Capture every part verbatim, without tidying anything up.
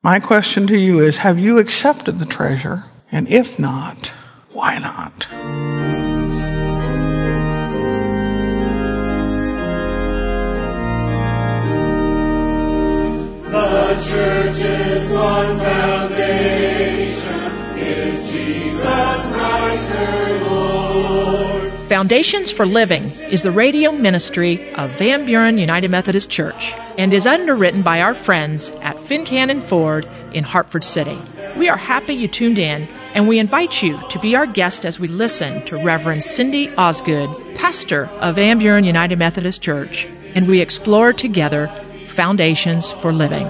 My question to you is, have you accepted the treasure? And if not, why not? The church's one foundation is Jesus Christ her Lord. Foundations for Living is the radio ministry of Van Buren United Methodist Church and is underwritten by our friends at Fincannon Ford in Hartford City. We are happy you tuned in, and we invite you to be our guest as we listen to Reverend Cindy Osgood, pastor of Van Buren United Methodist Church, and we explore together Foundations for Living.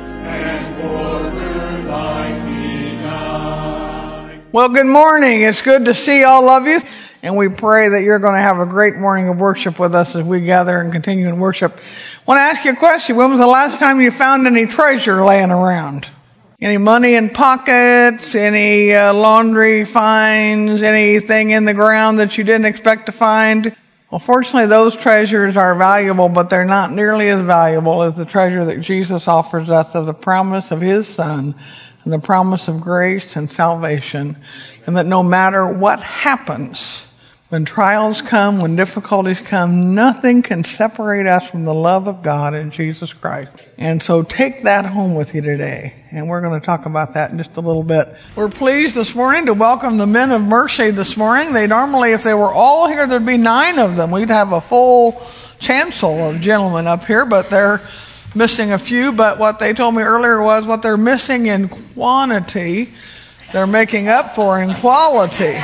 Well, good morning. It's good to see all of you, and we pray that you're going to have a great morning of worship with us as we gather and continue in worship. I want to ask you a question. When was the last time you found any treasure laying around? Any money in pockets, any uh, laundry finds, anything in the ground that you didn't expect to find? Well, fortunately, those treasures are valuable, but they're not nearly as valuable as the treasure that Jesus offers us of the promise of His Son and the promise of grace and salvation, and that no matter what happens, when trials come, when difficulties come, nothing can separate us from the love of God in Jesus Christ. And so take that home with you today. And we're going to talk about that in just a little bit. We're pleased this morning to welcome the Men of Mercy this morning. They normally, if they were all here, there'd be nine of them. We'd have a full chancel of gentlemen up here, but they're missing a few. But what they told me earlier was what they're missing in quantity, they're making up for in quality.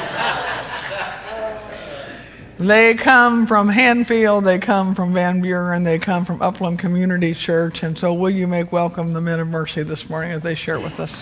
They come from Hanfield, they come from Van Buren, they come from Upland Community Church, and so will you make welcome the Men of Mercy this morning as they share with us.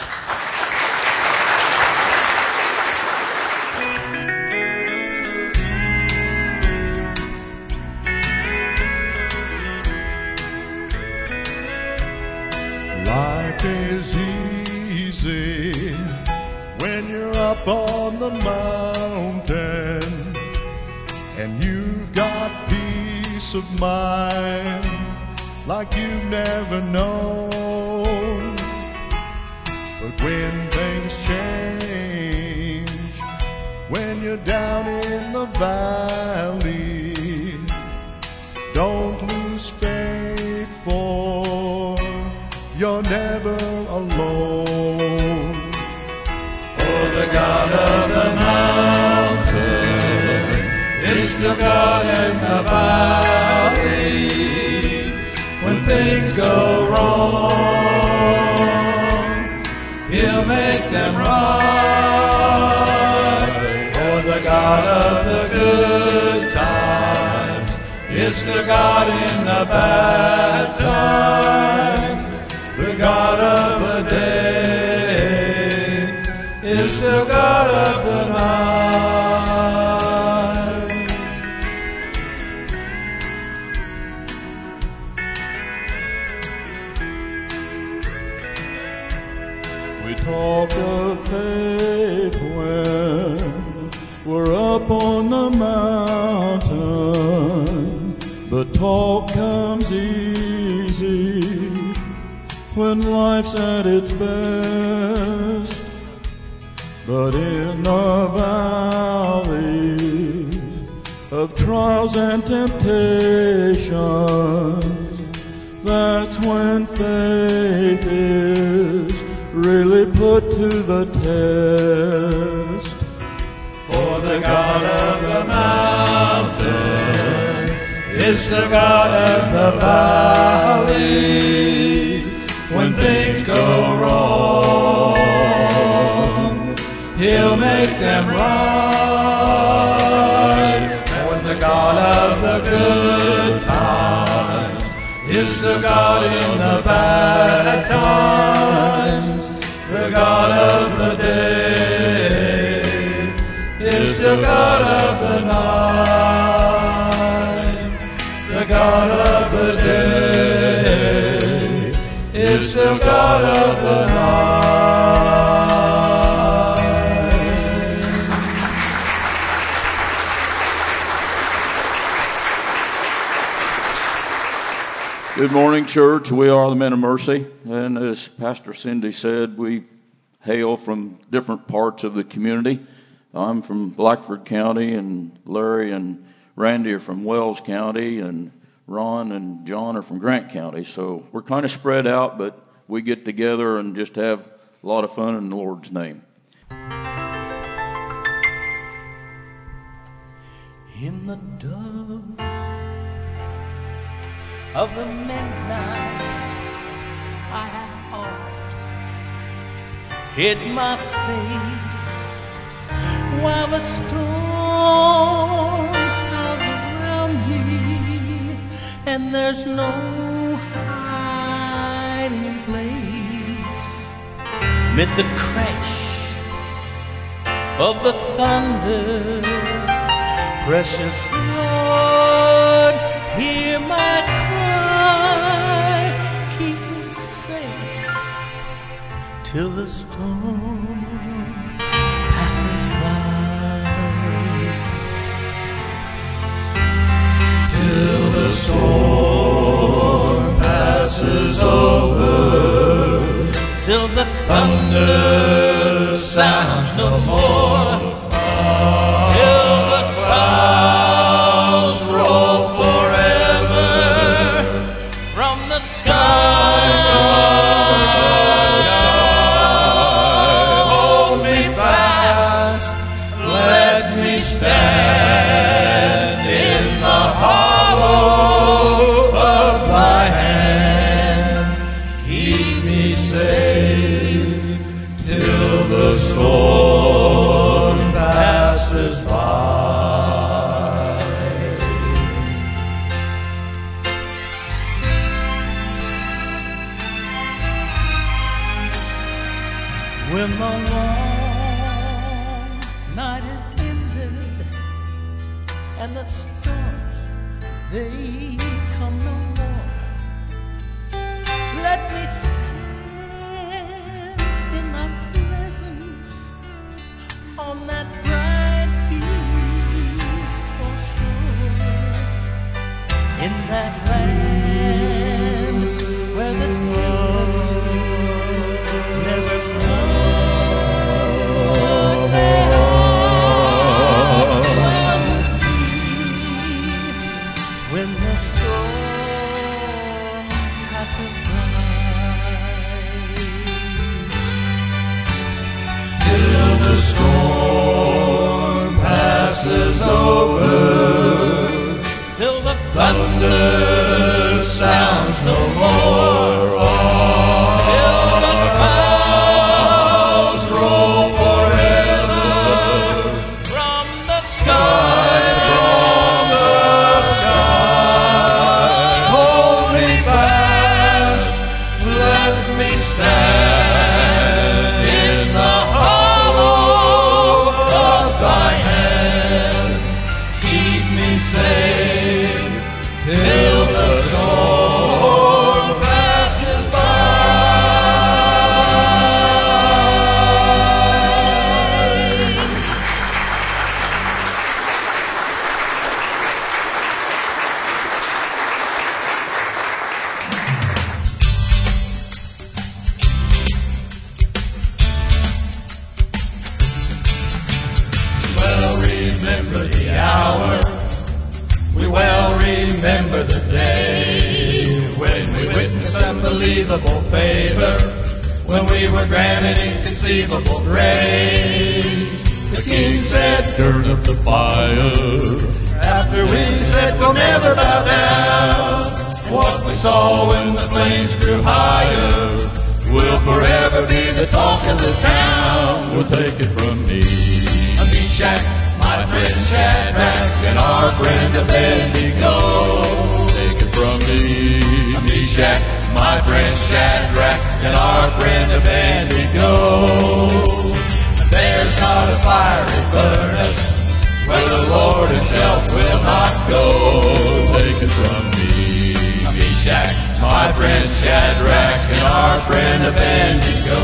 Life is easy when you're up on the mountain, and you've got peace of mind like you've never known. But when things change, when you're down in the valley, don't lose faith, for you're never alone. For the God of the mountain is still God in the valley. When things go wrong, He'll make them right. For the God of the good times is still God in the bad times. The God of the day is still God of the night. Talk of faith when we're up on the mountain, but talk comes easy when life's at its best. But in the valley of trials and temptations, that's when faith is really put to the test. For the God of the mountain is the God of the valley. When things go wrong, He'll make them right. For the God of the good times is the God in the bad times. The God of the day is still God of the night. The God of the day is still God of the night. Good morning, church. We are the Men of Mercy, and as Pastor Cindy said, we hail from different parts of the community. I'm from Blackford County, and Larry and Randy are from Wells County, and Ron and John are from Grant County. So we're kind of spread out, but we get together and just have a lot of fun in the Lord's name. In the dark of the midnight, I have oft hid my face while the storm howls around me, and there's no hiding place. Mid the crash of the thunder, precious Lord, hear my cry, keep me safe till the storm passes by. Till the storm passes over, till the thunder sounds no more, till the clouds roll forever from the sky. Hold me fast, let me stand in the hollow of thy hand. Keep me safe till the storm passes by. When the long night is ended and the storms, they come no more, let me stand in thy presence on that bright peaceful shore, in that land where the tempest never when the storm passes by. Till the storm passes over, Till the thunder sounds no more. till the Clouds roll forever from the sky. from the sky. Hold me fast, let me stand in the hollow of thy hand. Keep me safe till the storm passes by. Well remember the hour, we well remember the day when we witnessed unbelievable favor, when we were granted inconceivable grace. The king said, turn up the fire. After we said, we'll never bow down. What we saw when the flames grew higher will forever be the talk of the town. We'll take it from me, Meshach, my friend Shadrach, and our friend Abednego. Take it from me, Meshach, my friend Shadrach, and our friend Abednego. There's not a fiery furnace where the Lord himself will not go. Take it from me, Meshach, my friend Shadrach, and our friend Abednego.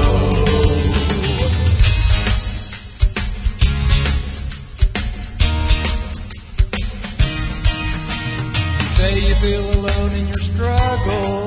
Say you feel alone in your struggle,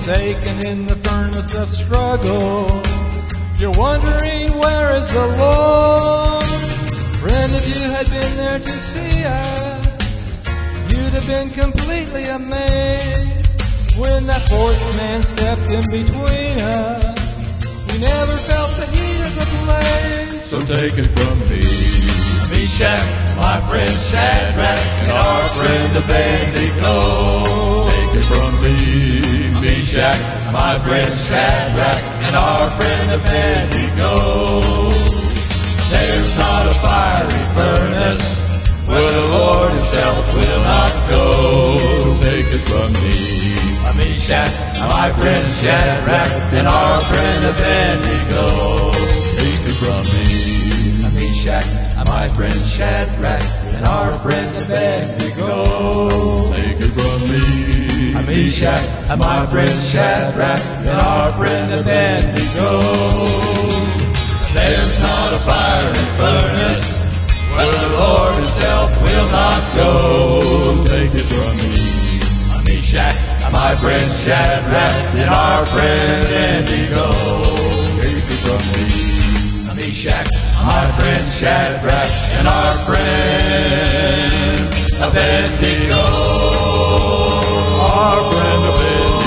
forsaken in the furnace of struggle. You're wondering, where is the Lord? Friend, if you had been there to see us, you'd have been completely amazed when that fourth man stepped in between us. We never felt the heat of the blaze. So take it from me, Meshach, my friend Shadrach, and our friend Abednego. Take it from me, Meshach, my friend Shadrach, and our friend Abednego. There's not a fiery furnace where the Lord himself will not go. Take it from me, Meshach, my friend Shadrach, and our friend Abednego. Take it from me, Meshach, my friend Shadrach, and our friend Abednego. Take it from me, Meshach, my friend Shadrach, and our friend Abednego. There's not a fiery furnace where the Lord himself will not go. Take it from me, Meshach, my friend Shadrach, and our friend Abednego. Take it from me, Meshach, my friend Shadrach, and our friend Abednego. Our friend Abednego.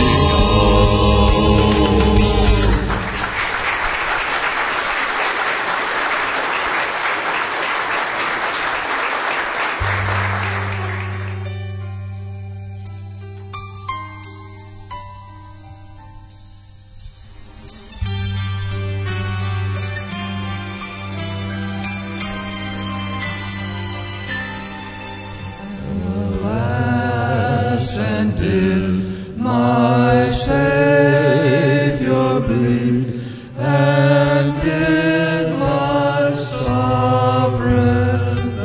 And did my Savior bleed, and did my sovereign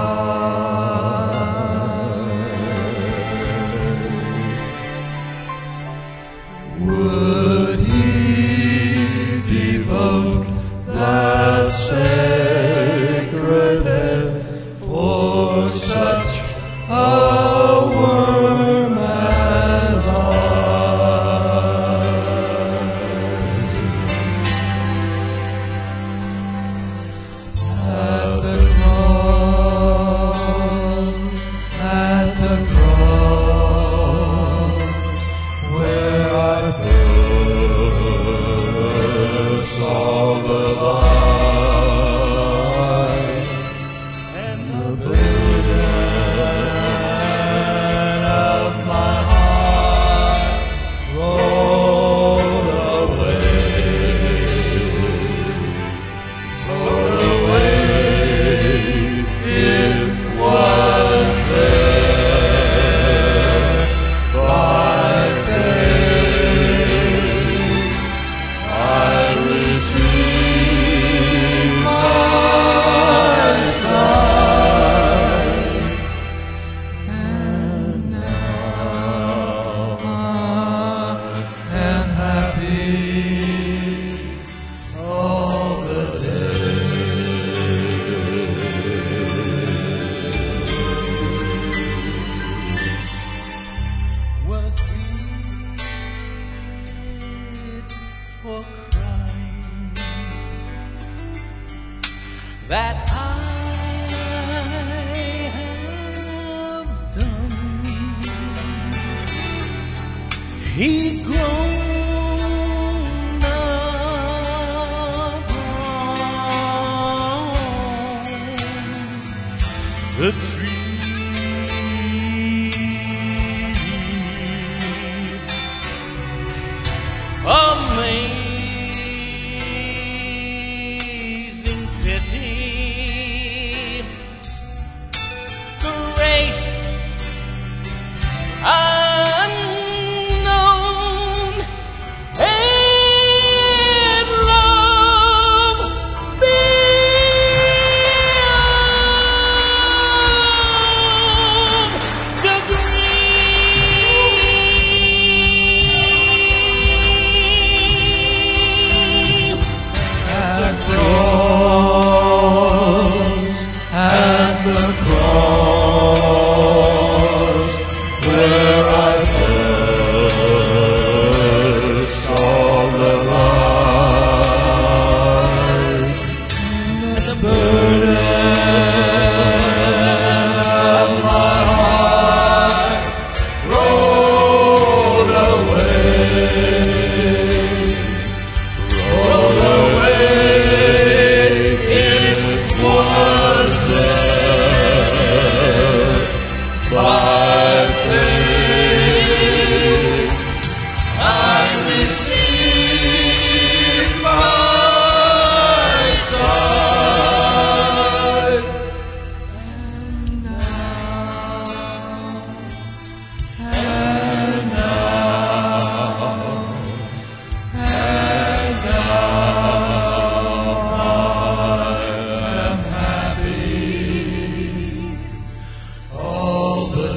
die? Would he devote that sacred head for such a worm as I? At the cross, at the cross, where I first saw the light and the burden of my heart rolled away, rolled away. It was there by faith I received my sight, and now I am happy all the day. Was it for Christ that I have done? He groaned upon the tree. Amazing pity, grace unknown, and love beyond. roll away. It was there by faith I received my sight. And now, and now I am happy all the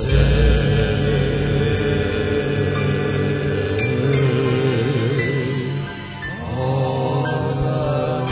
day, all the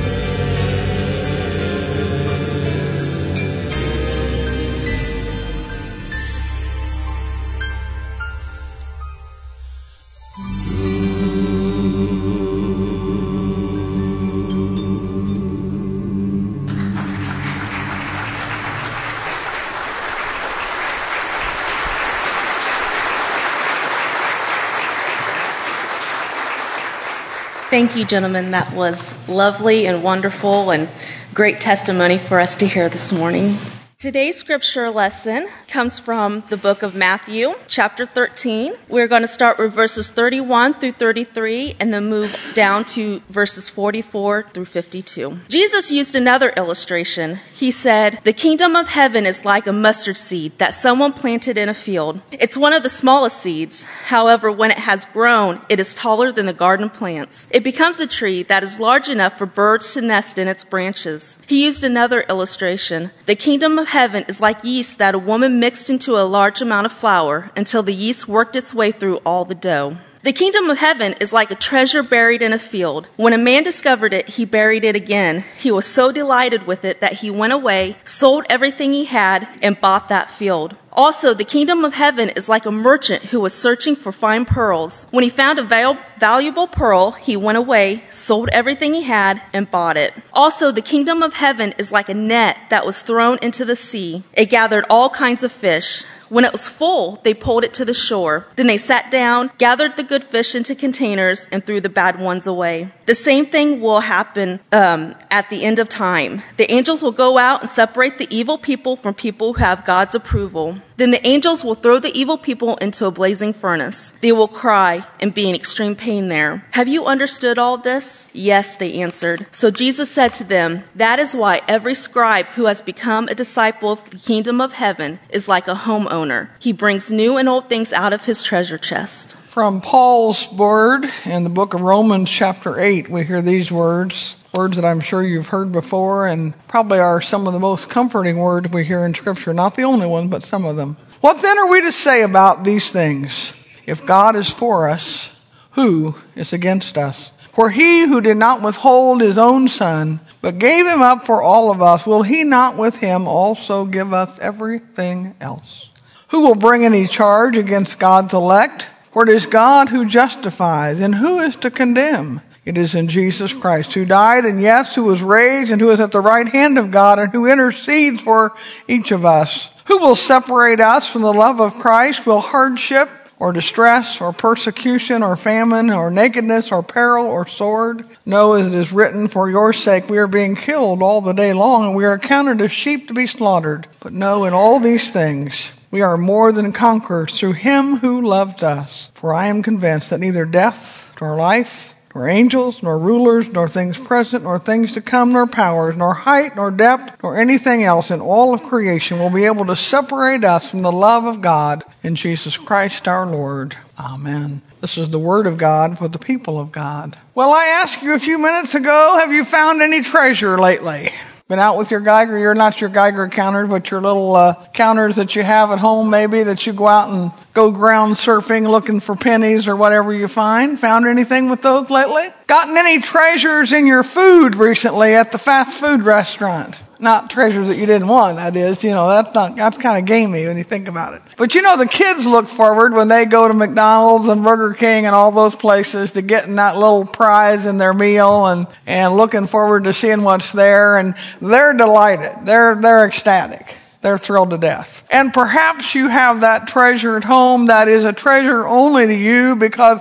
Thank you, gentlemen. That was lovely and wonderful and great testimony for us to hear this morning. Today's scripture lesson comes from the book of Matthew, chapter thirteen. We're going to start with verses thirty-one through thirty-three and then move down to verses forty-four through fifty-two. Jesus used another illustration. He said, "The kingdom of heaven is like a mustard seed that someone planted in a field. It's one of the smallest seeds. However, when it has grown, it is taller than the garden plants. It becomes a tree that is large enough for birds to nest in its branches." He used another illustration. The kingdom of heaven is like yeast that a woman mixed into a large amount of flour until the yeast worked its way through all the dough. The kingdom of heaven is like a treasure buried in a field. When a man discovered it, he buried it again. He was so delighted with it that he went away, sold everything he had, and bought that field. Also, the kingdom of heaven is like a merchant who was searching for fine pearls. When he found a val- valuable pearl, he went away, sold everything he had, and bought it. Also, the kingdom of heaven is like a net that was thrown into the sea. It gathered all kinds of fish. When it was full, they pulled it to the shore. Then they sat down, gathered the good fish into containers, and threw the bad ones away. The same thing will happen um, at the end of time. The angels will go out and separate the evil people from people who have God's approval. Then the angels will throw the evil people into a blazing furnace. They will cry and be in extreme pain there. "Have you understood all this?" "Yes," they answered. So Jesus said to them, "That is why every scribe who has become a disciple of the kingdom of heaven is like a homeowner. He brings new and old things out of his treasure chest." From Paul's word in the book of Romans chapter eight, we hear these words, words that I'm sure you've heard before and probably are some of the most comforting words we hear in Scripture. Not the only one, but some of them. "What then are we to say about these things? If God is for us, who is against us? For he who did not withhold his own son, but gave him up for all of us, will he not with him also give us everything else? Who will bring any charge against God's elect? For it is God who justifies, and who is to condemn? It is in Jesus Christ, who died, and yes, who was raised, and who is at the right hand of God, and who intercedes for each of us. Who will separate us from the love of Christ? Will hardship, or distress, or persecution, or famine, or nakedness, or peril, or sword? No, as it is written, for your sake we are being killed all the day long, and we are accounted as sheep to be slaughtered. But no, in all these things we are more than conquerors through him who loved us. For I am convinced that neither death, nor life, nor angels, nor rulers, nor things present, nor things to come, nor powers, nor height, nor depth, nor anything else in all of creation will be able to separate us from the love of God in Jesus Christ our Lord. Amen. This is the word of God for the people of God. Well, I asked you a few minutes ago, have you found any treasure lately? Been out with your Geiger? You're not your Geiger counter, but your little uh, counters that you have at home maybe, that you go out and go ground surfing looking for pennies or whatever you find. Found anything with those lately? Gotten any treasures in your food recently at the fast food restaurant? Not treasures that you didn't want, that is. You know, that's not, that's kind of gamey when you think about it. But you know, the kids look forward when they go to McDonald's and Burger King and all those places to getting that little prize in their meal and, and looking forward to seeing what's there. And they're delighted. They're, they're ecstatic. They're thrilled to death. And perhaps you have that treasure at home that is a treasure only to you because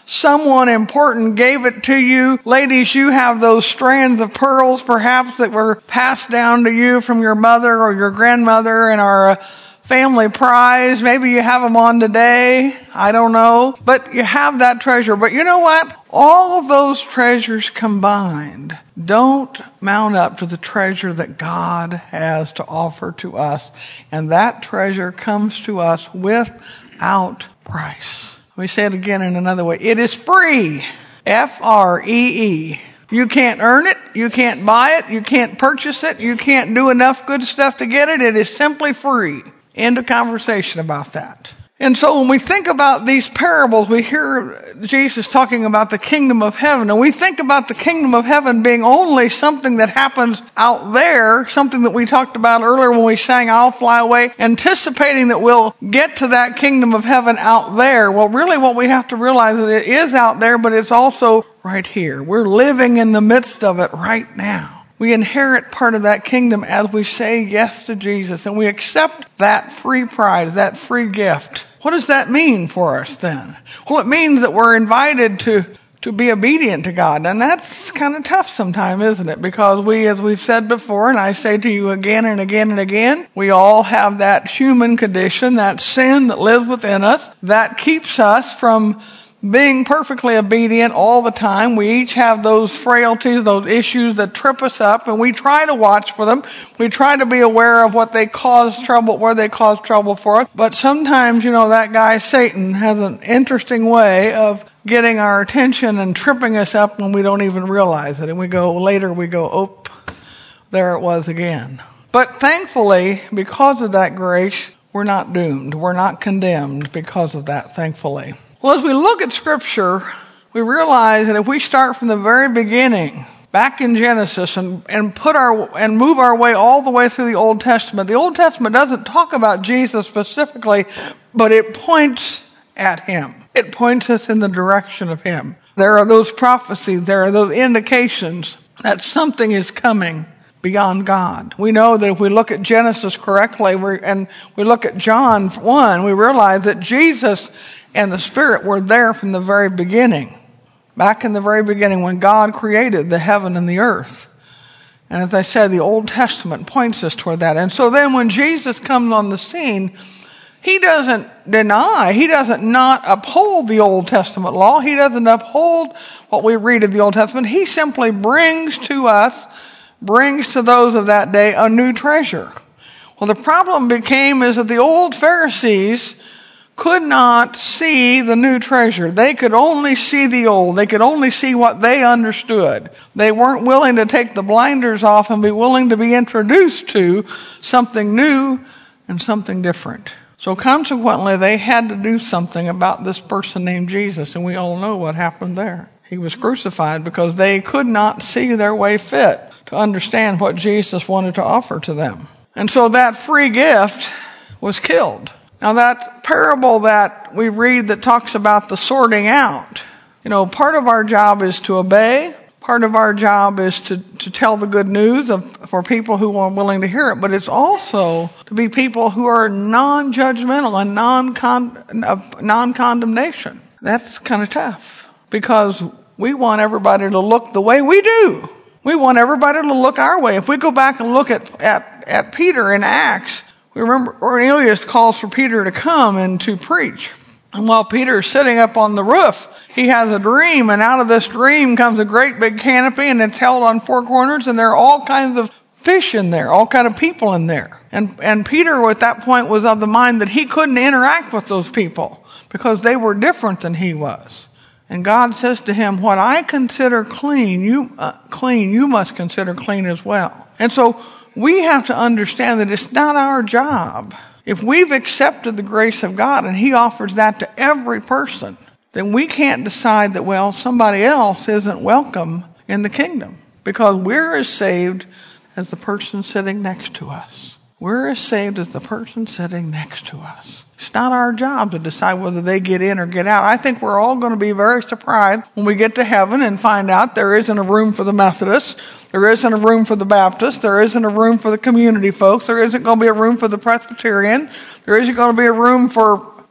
someone important gave it to you. Ladies, you have those strands of pearls perhaps that were passed down to you from your mother or your grandmother and are a family prize. Maybe you have them on today. I don't know. But you have that treasure. But you know what? All of those treasures combined don't mount up to the treasure that God has to offer to us. And that treasure comes to us without price. Let me say it again in another way. It is free. F R E E. You can't earn it. You can't buy it. You can't purchase it. You can't do enough good stuff to get it. It is simply free. End of conversation about that. And so when we think about these parables, we hear Jesus talking about the kingdom of heaven. And we think about the kingdom of heaven being only something that happens out there, something that we talked about earlier when we sang I'll Fly Away, anticipating that we'll get to that kingdom of heaven out there. Well, really what we have to realize is it is out there, but it's also right here. We're living in the midst of it right now. We inherit part of that kingdom as we say yes to Jesus, and we accept that free prize, that free gift. What does that mean for us then? Well, it means that we're invited to, to be obedient to God. And that's kind of tough sometimes, isn't it? Because we, as we've said before, and I say to you again and again and again, we all have that human condition, that sin that lives within us, that keeps us from being perfectly obedient all the time. We each have those frailties, those issues that trip us up, and we try to watch for them. We try to be aware of what they cause trouble, where they cause trouble for us. But sometimes, you know, that guy Satan has an interesting way of getting our attention and tripping us up when we don't even realize it. And we go, later we go, oh, there it was again. But thankfully, because of that grace, we're not doomed. We're not condemned because of that, thankfully. Well, as we look at Scripture, we realize that if we start from the very beginning, back in Genesis, and, and put our and move our way all the way through the Old Testament, the Old Testament doesn't talk about Jesus specifically, but it points at him. It points us in the direction of him. There are those prophecies, there are those indications that something is coming beyond God. We know that if we look at Genesis correctly, we're, and we look at John one, we realize that Jesus and the Spirit were there from the very beginning. Back in the very beginning when God created the heaven and the earth. And as I said, the Old Testament points us toward that. And so then when Jesus comes on the scene, he doesn't deny, he doesn't not uphold the Old Testament law. He doesn't uphold what we read in the Old Testament. He simply brings to us, brings to those of that day a new treasure. Well, the problem became is that the old Pharisees could not see the new treasure. They could only see the old. They could only see what they understood. They weren't willing to take the blinders off and be willing to be introduced to something new and something different. So consequently, they had to do something about this person named Jesus, and we all know what happened there. He was crucified because they could not see their way fit to understand what Jesus wanted to offer to them. And so that free gift was killed. Now that parable that we read that talks about the sorting out, you know, part of our job is to obey. Part of our job is to, to tell the good news of, for people who are willing to hear it. But it's also to be people who are non-judgmental and non-con, uh, non-condemnation. That's kind of tough because we want everybody to look the way we do. We want everybody to look our way. If we go back and look at, at, at Peter in Acts, we remember Cornelius calls for Peter to come and to preach. And while Peter is sitting up on the roof, he has a dream, and out of this dream comes a great big canopy, and it's held on four corners, and there are all kinds of fish in there, all kinds of people in there. And, and Peter at that point was of the mind that he couldn't interact with those people because they were different than he was. And God says to him, what I consider clean, you uh, clean, you must consider clean as well. And so we have to understand that it's not our job. If we've accepted the grace of God and he offers that to every person, then we can't decide that, well, somebody else isn't welcome in the kingdom because we're as saved as the person sitting next to us. We're as saved as the person sitting next to us. It's not our job to decide whether they get in or get out. I think we're all going to be very surprised when we get to heaven and find out there isn't a room for the Methodists, there isn't a room for the Baptists, there isn't a room for the community folks, there isn't going to be a room for the Presbyterian, there isn't going to be a room for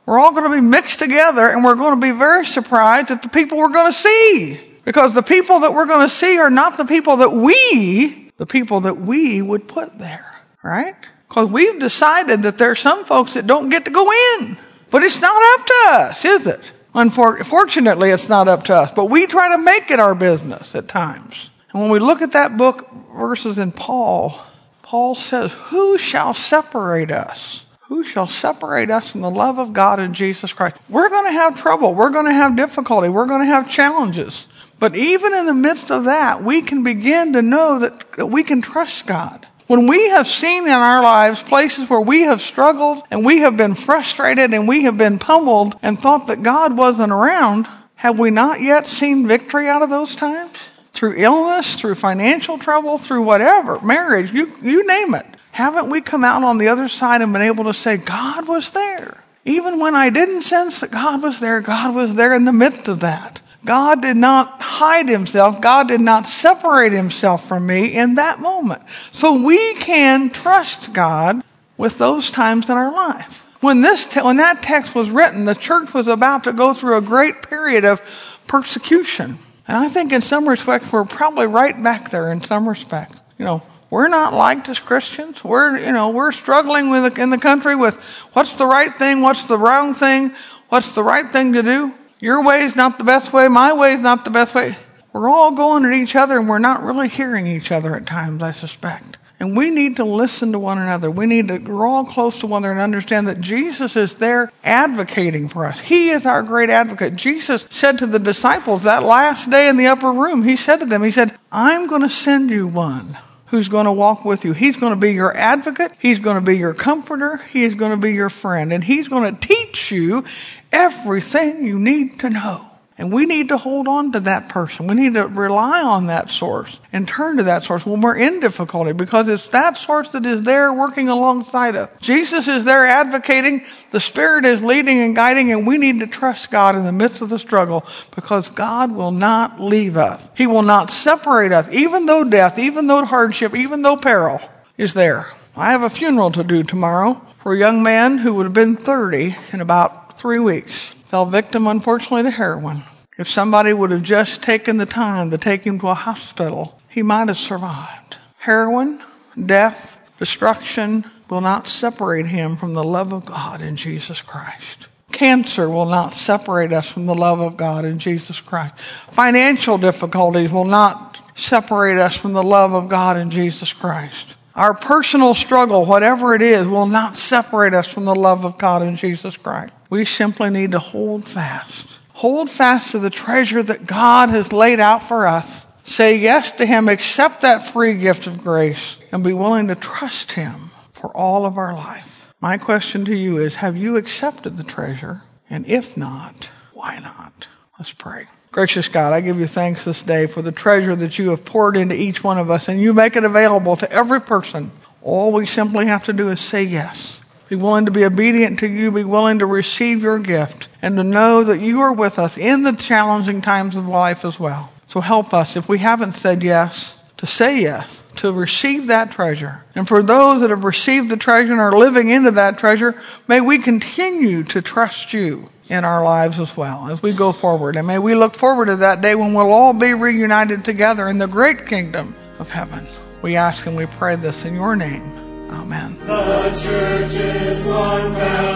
We're all going to be mixed together, and we're going to be very surprised at the people we're going to see. Because the people that we're going to see are not the people that we, the people that we would put there, right? Because we've decided that there are some folks that don't get to go in. But it's not up to us, is it? Unfortunately, it's not up to us. But we try to make it our business at times. And when we look at that book, verses in Paul, Paul says, who shall separate us? Who shall separate us from the love of God in Jesus Christ? We're going to have trouble. We're going to have difficulty. We're going to have challenges. But even in the midst of that, we can begin to know that, that we can trust God. When we have seen in our lives places where we have struggled and we have been frustrated and we have been pummeled and thought that God wasn't around, have we not yet seen victory out of those times? Through illness, through financial trouble, through whatever, marriage, you, you name it. Haven't we come out on the other side and been able to say, God was there? Even when I didn't sense that God was there, God was there in the midst of that. God did not hide himself. God did not separate himself from me in that moment. So we can trust God with those times in our life. When this, te- when that text was written, the church was about to go through a great period of persecution. And I think in some respects, we're probably right back there in some respects. You know, we're not liked as Christians. We're, you know, we're struggling with in the country with what's the right thing, what's the wrong thing, what's the right thing to do. Your way is not the best way. My way is not the best way. We're all going at each other, and we're not really hearing each other at times, I suspect. And we need to listen to one another. We need to draw close to one another and understand that Jesus is there advocating for us. He is our great advocate. Jesus said to the disciples that last day in the upper room, he said to them, he said, I'm going to send you one who's going to walk with you. He's going to be your advocate. He's going to be your comforter. He is going to be your friend. And he's going to teach you everything you need to know. And we need to hold on to that person. We need to rely on that source and turn to that source when we're in difficulty, because it's that source that is there working alongside us. Jesus is there advocating. The Spirit is leading and guiding, and we need to trust God in the midst of the struggle, because God will not leave us. He will not separate us, even though death, even though hardship, even though peril is there. I have a funeral to do tomorrow for a young man who would have been thirty in about three weeks. Fell victim, unfortunately, to heroin. If somebody would have just taken the time to take him to a hospital, he might have survived. Heroin, death, destruction will not separate him from the love of God in Jesus Christ. Cancer will not separate us from the love of God in Jesus Christ. Financial difficulties will not separate us from the love of God in Jesus Christ. Our personal struggle, whatever it is, will not separate us from the love of God in Jesus Christ. We simply need to hold fast. Hold fast to the treasure that God has laid out for us. Say yes to him, accept that free gift of grace, and be willing to trust him for all of our life. My question to you is, have you accepted the treasure? And if not, why not? Let's pray. Gracious God, I give you thanks this day for the treasure that you have poured into each one of us, and you make it available to every person. All we simply have to do is say yes. Be willing to be obedient to you. Be willing to receive your gift and to know that you are with us in the challenging times of life as well. So help us, if we haven't said yes, to say yes, to receive that treasure. And for those that have received the treasure and are living into that treasure, may we continue to trust you in our lives as well as we go forward. And may we look forward to that day when we'll all be reunited together in the great kingdom of heaven. We ask and we pray this in your name. Amen. The church is one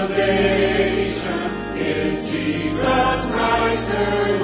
foundation, is Jesus Christ her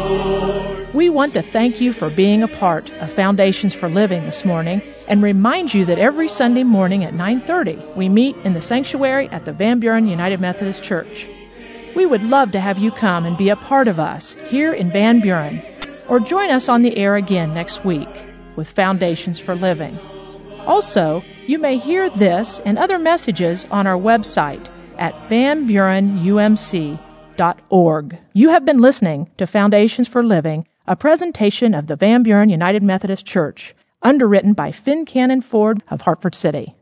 Lord. We want to thank you for being a part of Foundations for Living this morning and remind you that every Sunday morning at nine thirty we meet in the sanctuary at the Van Buren United Methodist Church. We would love to have you come and be a part of us here in Van Buren, or join us on the air again next week with Foundations for Living. Also, you may hear this and other messages on our website at van buren u m c dot org. You have been listening to Foundations for Living, a presentation of the Van Buren United Methodist Church, underwritten by Finn Cannon Ford of Hartford City.